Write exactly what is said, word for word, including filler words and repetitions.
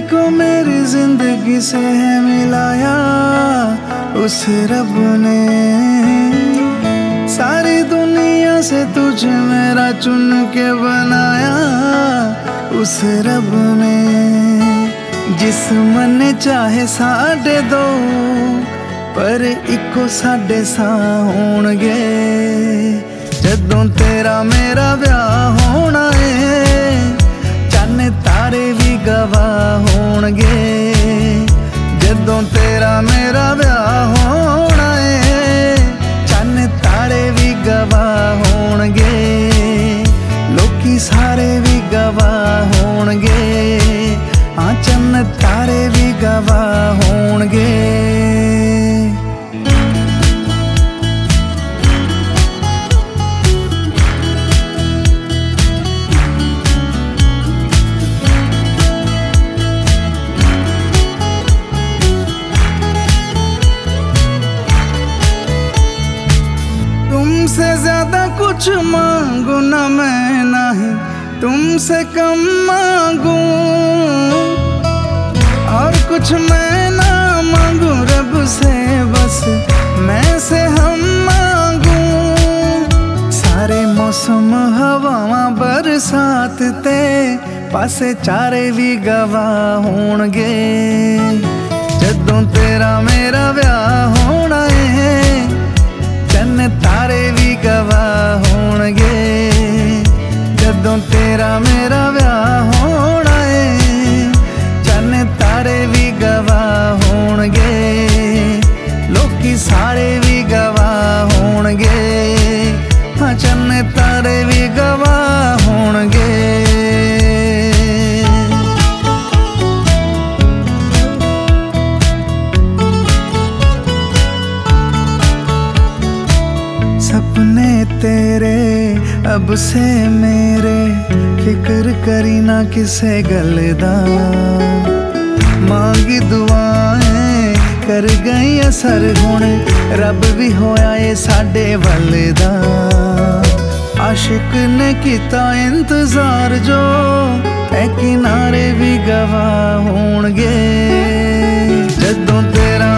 जिसको मेरी जिंदगी से है मिलाया उस रब ने, सारी दुनिया से तुझे मेरा चुन के बनाया उस रब ने। जिस मन चाहे साढ़े दो पर इको साढ़े सा होणगे, जदों तेरा मेरा ब्याह होना है चन्न तारे भी गवाह होणगे। जदों तेरा मेरा ब्याह होना है चन्न तारे भी गवाह होणगे, लोकी सारे भी गवाह होणगे, हाँ चन्न तारे भी गवाह होणगे। तुमसे ज्यादा कुछ मांगू ना मैं, नहीं तुमसे कम मांगू, और कुछ मैं ना मांगू रब से, बस मैं से हम मांगू। सारे मौसम हवावां बरसात ते पासे चारे भी गवाह होणगे। जदों तेरा मेरा ब्याह होना है चन्न तारे भी गवाह होणगे। जदों तेरा मेरा ब्याह होना है चन्न तारे भी गवाह होणगे, लोकी सारे भी गवाह होणगे, हाँ चन्न तारे भी गवाह होणगे। सपने तेरे अब से मेरे, फिक्र करी ना किसे गल दा, मांगी दुआएं कर गई असर हुण रब भी होया ए साडे वल दा। आशिक ने किता इंतजार जो ए किनारे भी गवाह होणगे। जदों तेरा